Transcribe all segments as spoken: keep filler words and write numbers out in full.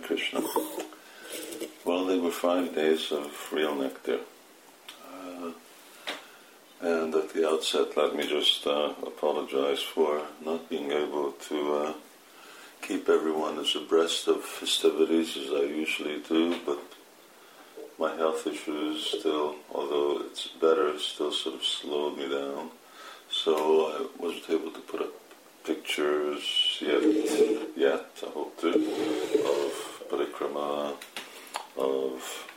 Krishna. Well, they were five days of real nectar. Uh, and at the outset, let me just uh, apologize for not being able to uh, keep everyone as abreast of festivities as I usually do, but my health issues still, although it's better, still sort of slowed me down. So I wasn't able to put up pictures yet, yet I hope to, of parikrama, of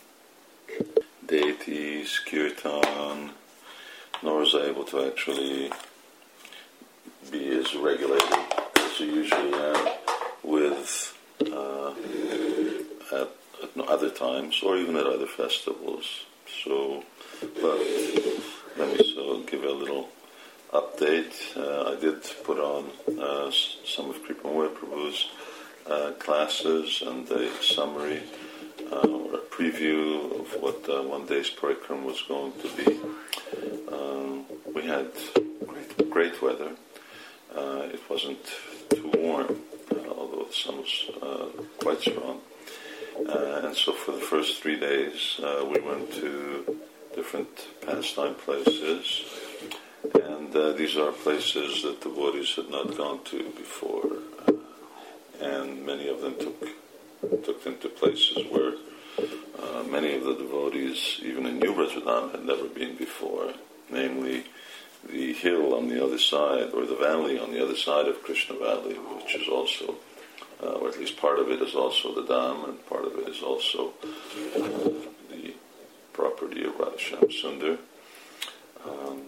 deities, kirtan, nor was I able to actually be as regulated as I usually am with uh, at, at other times, or even at other festivals. So, but let me so give a little update. Uh, I did put on uh, some of Kripamoy Prabhu's uh, classes and a summary uh, or a preview of what uh, one day's parikram was going to be. Uh, we had great, great weather. Uh, it wasn't too warm, uh, although the sun was uh, quite strong. Uh, and so for the first three days, uh, we went to different pastime places. And uh, these are places that the devotees had not gone to before. Uh, and many of them took took them to places where uh, many of the devotees, even in New Brajadam, had never been before. Namely, the hill on the other side, or the valley on the other side of Krishna Valley, which is also, uh, or at least part of it is also the Dham, and part of it is also uh, the property of Radhashyam Sundar. Um,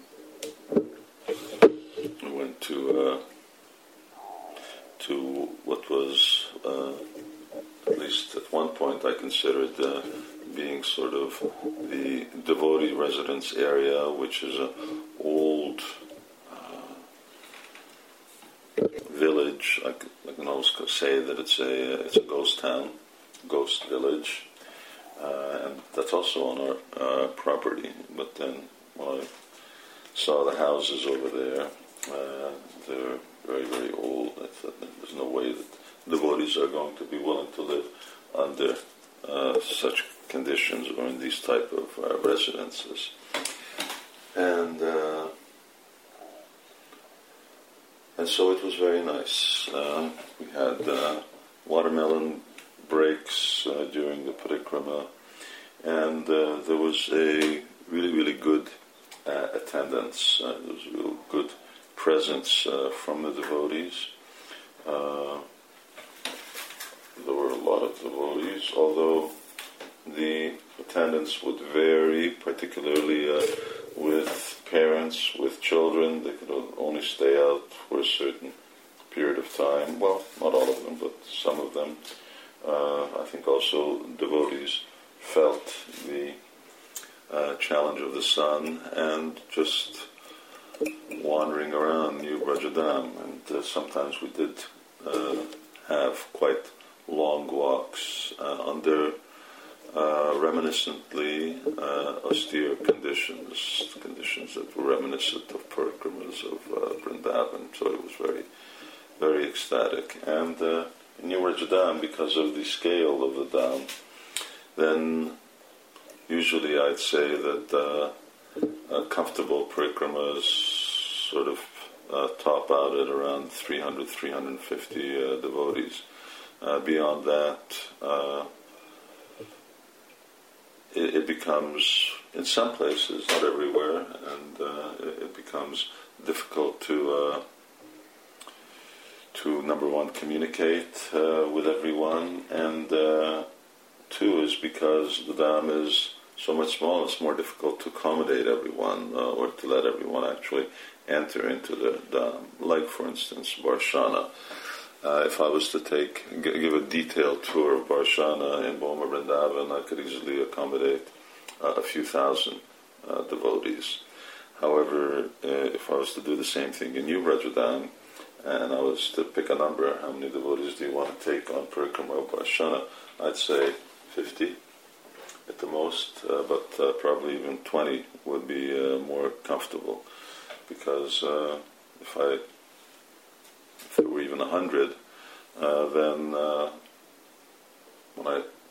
we went to uh, to what was, uh, at least at one point, I considered uh, being sort of the devotee residence area, which is an old uh, village. I, I can always say that it's a it's a ghost town, ghost village, uh, and that's also on our uh, property. But then when I saw the houses over there, uh, they're very, very old. I thought there's no way that devotees are going to be willing to live under uh, such conditions or in these type of uh, residences. And uh, and so it was very nice. Uh, we had uh, watermelon breaks uh, during the parikrama, and uh, there was a really, really good uh, attendance. Uh, there was a real good presence uh, from the devotees. Uh, there were a lot of devotees, although the attendance would vary, particularly uh, with parents, with children. They could only stay out for a certain period of time. Well, not all of them, but some of them. Uh, I think also devotees felt the uh, challenge of the sun and just wandering around New Brajadam. And uh, sometimes we did uh, have quite long walks uh, under uh, reminiscently uh, austere conditions, conditions that were reminiscent of parikramas of uh, Vrindavan. So it was very, very ecstatic. And uh, in New Brajadam, because of the scale of the Dham, then usually I'd say that uh, uh, comfortable parikramas sort of uh, top out at around three hundred, three hundred fifty uh, devotees. Uh, beyond that, uh, it, it becomes, in some places, not everywhere, and uh, it, it becomes difficult to, uh, to number one, communicate uh, with everyone, and uh, two is because the Dham is so much smaller, it's more difficult to accommodate everyone uh, or to let everyone actually enter into the Dham. Like, for instance, Varshana. Uh, if I was to take g- give a detailed tour of Varshana in Boma Vrindavan, I could easily accommodate uh, a few thousand uh, devotees. However, uh, if I was to do the same thing in New Brajadam, and I was to pick a number, how many devotees do you want to take on parikrama of Varshana? I'd say fifty at the most, uh, but uh, probably even twenty would be uh, more comfortable, because uh, if I if there were even a hundred, uh, then uh,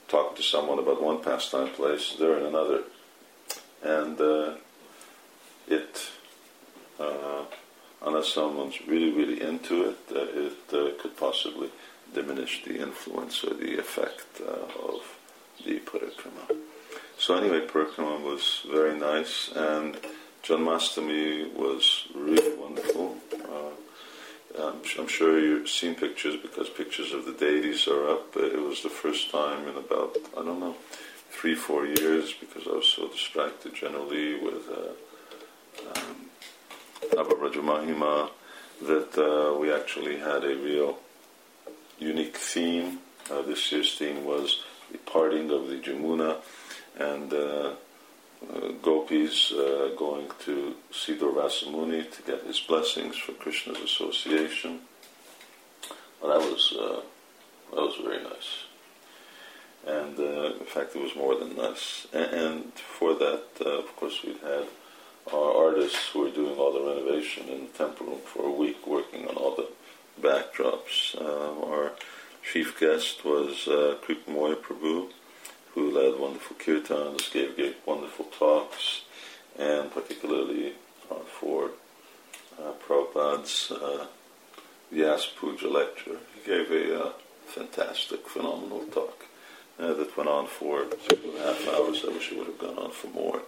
talk to someone about one pastime place, they're in another. And uh, it, uh, unless someone's really, really into it, uh, it uh, could possibly diminish the influence or the effect uh, of the parikrama. So anyway, parikrama was very nice, and Janmashtami was really wonderful. Uh, I'm, I'm sure you've seen pictures, because pictures of the deities are up. It was the first time in about, I don't know, three, four years, because I was so distracted generally with uh, um, Abba Raja Mahima, that uh, we actually had a real unique theme. Uh, this year's theme was the parting of the Jamuna, and uh, uh, gopis uh, going to see Durvasa Muni to get his blessings for Krishna's association. Well, that was uh, that was very nice, and uh, in fact, it was more than nice. And, and for that, uh, of course, we'd had our artists who were doing all the renovation in the temple room for a week, working on all the backdrops. Uh, our chief guest was uh, Kripamoy Prabhu, who led wonderful kirtans, gave, gave wonderful talks, and particularly uh, for uh, Prabhupada's uh, Vyas Puja lecture. He gave a uh, fantastic, phenomenal talk uh, that went on for two and a half hours. I wish it would have gone on for more.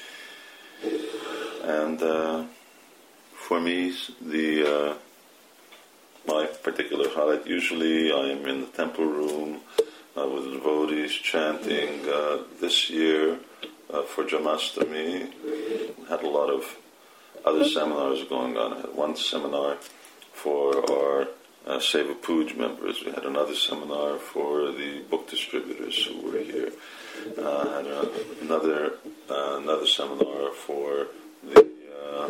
And uh, for me, the uh, my particular highlight, usually I am in the temple room uh, with the devotees chanting. Uh, this year, uh, for Janmashtami, had a lot of other seminars going on. I had one seminar for our uh, Seva Puj members. We had another seminar for the book distributors who were here. Uh, had a, another uh, another seminar for the uh,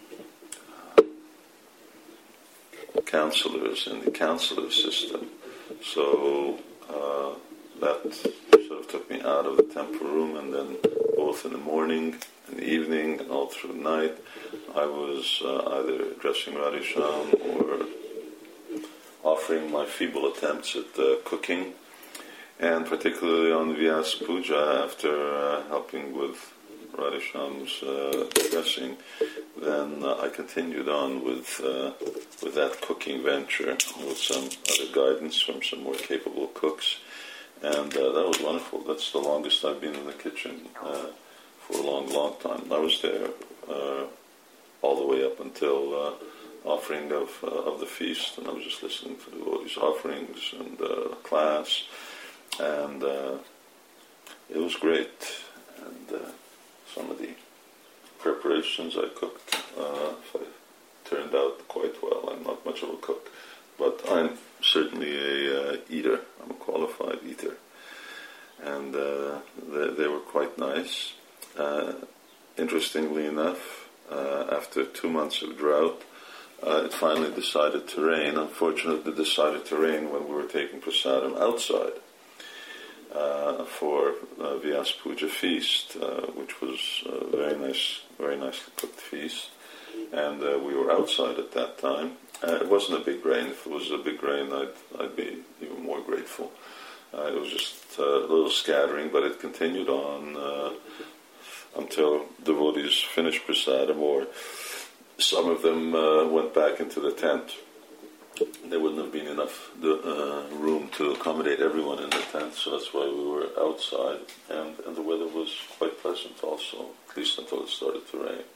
counselors in the counselor system. So uh, that sort of took me out of the temple room, and then both in the morning, in the evening, and all through the night, I was uh, either addressing Radhesham or offering my feeble attempts at uh, cooking, and particularly on Vyas Puja, after uh, helping with Radhesham's uh, dressing, then uh, I continued on with uh, with that cooking venture with some other guidance from some more capable cooks, and uh, that was wonderful. That's the longest I've been in the kitchen uh, for a long, long time. I was there uh, all the way up until uh, offering of uh, of the feast, and I was just listening to the devotees' offerings and uh, class, and uh, it was great. And uh, some of the preparations I cooked uh, turned out quite well. I'm not much of a cook, but I'm certainly a uh, eater. I'm a qualified eater, and uh, they, they were quite nice. Uh, interestingly enough, uh, after two months of drought, uh, it finally decided to rain. Unfortunately, it decided to rain when we were taking prasadam outside uh, for uh, Vyas Puja feast, uh, which was a very nice, very nicely cooked feast. And uh, we were outside at that time. Uh, it wasn't a big rain. If it was a big rain, I'd, I'd be even more grateful. Uh, it was just uh, a little scattering, but it continued on uh, until devotees finished prasadam, or some of them uh, went back into the tent. There wouldn't have been enough uh, room to accommodate everyone in the tent, so that's why we were outside. And, and the weather was quite pleasant also, at least until it started to rain.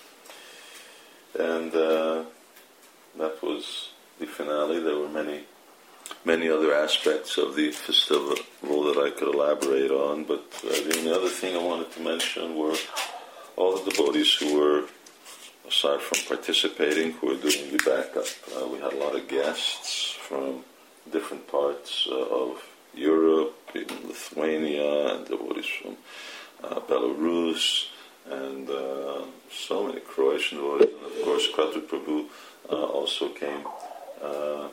And uh, that was the finale. There were many, many other aspects of the festival that I could elaborate on, but uh, the only other thing I wanted to mention were all the devotees who were, aside from participating, who were doing the backup. Uh, we had a lot of guests from different parts uh, of Europe, even Lithuania, and devotees from uh, Belarus, and uh, so many Croatian devotees. And of course, Kratu Prabhu uh, also came uh,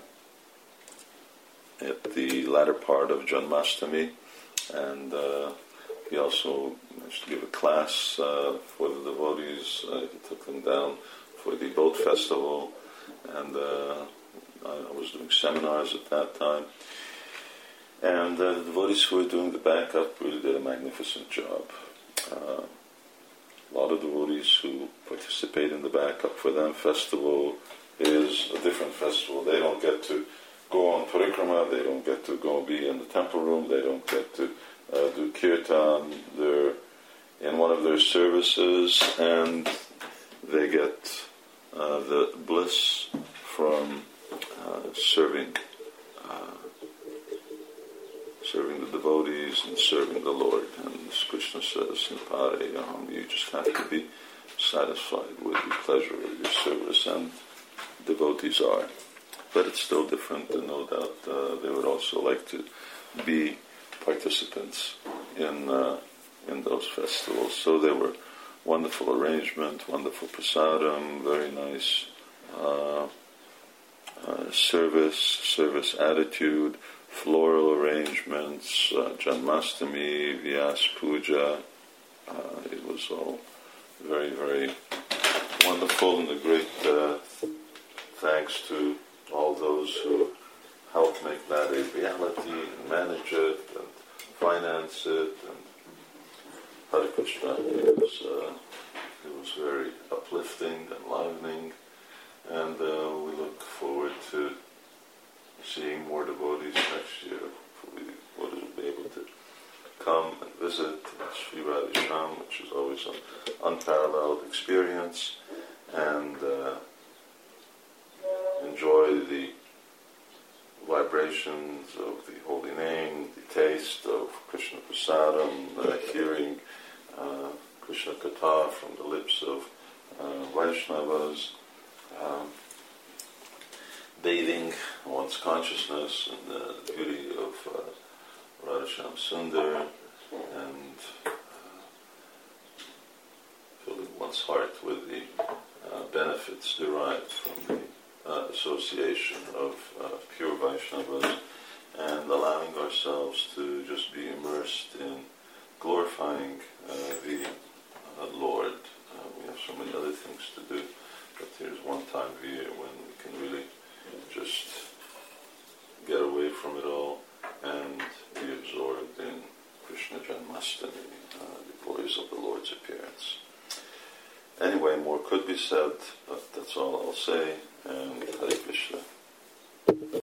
at the latter part of Janmashtami, and uh, he also managed to give a class uh, for the devotees. Uh, he took them down for the boat festival, and uh, I was doing seminars at that time. And uh, the devotees who were doing the backup really did a magnificent job. Uh, a lot of devotees who participate in the backup, for them festival is a different festival. They don't get to go on parikrama, they don't get to go be in the temple room, they don't get to uh, do kirtan. They're in one of their services and they get uh, the bliss from uh, serving uh, serving the devotees and serving the Lord. And as Krishna says in Parayam, you just have to be satisfied with the pleasure of your service, and devotees are. But it's still different, and no doubt uh, they would also like to be participants in uh, in those festivals. So they were wonderful arrangement, wonderful prasadam, very nice uh, uh, service, service attitude, floral arrangements, uh, Janmastami, Vyas Puja. Uh, it was all very, very wonderful, and a great uh, thanks to all those who helped make that a reality and manage it and finance it. And Hare Krishna, it was, uh, it was very uplifting, enlivening, and uh, we look forward to seeing more devotees next year. Hopefully, devotees will be able to come and visit Sri Radhesham, which is always an unparalleled experience, and uh, enjoy the vibrations of the holy name, the taste of Krishna Prasadam, uh, hearing uh, Krishna Katha from the lips of uh, Vaishnavas, um, bathing one's consciousness in the beauty of uh, Radhesham Sundar, and uh, filling one's heart with the uh, benefits derived from the uh, association of uh, pure Vaishnavas, and allowing ourselves to just be immersed in glorifying uh, the uh, Lord. Uh, we have so many other things to do, but there's one time a year when we can really just get away from it all and be absorbed in Krishna Janmastami, uh, the glories of the Lord's appearance. Anyway, more could be said, but that's all I'll say, and Hare Krishna.